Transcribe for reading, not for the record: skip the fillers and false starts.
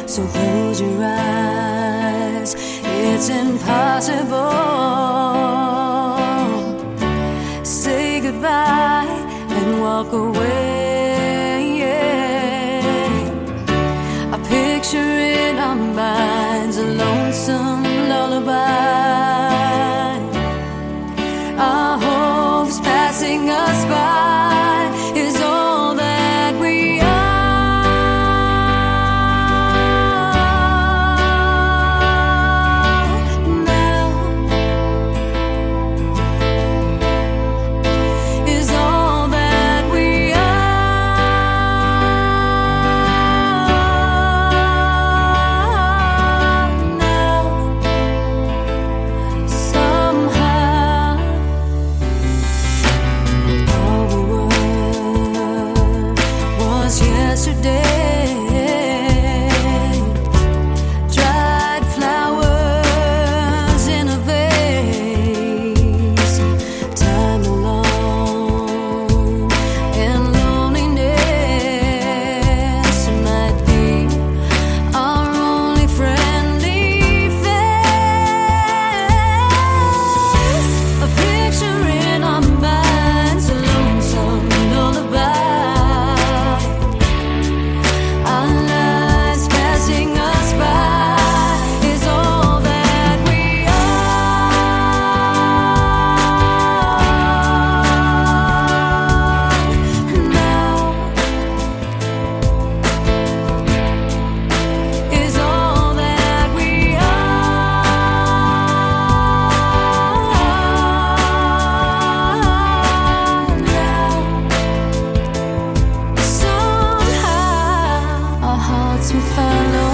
So close your eyes, it's impossible. Say goodbye and walk away. I picture in our minds a lonesome lullaby. Our hopes passing us by is all that we are. Now is all that we are. Now somehow all we were was yesterday. Dried flowers in a vase. Time alone and loneliness might be our only friendly face. A picture in our minds, a lonesome lullaby. Our lives passing us by is all that we are. Now is all that we are. Now somehow our hearts will follow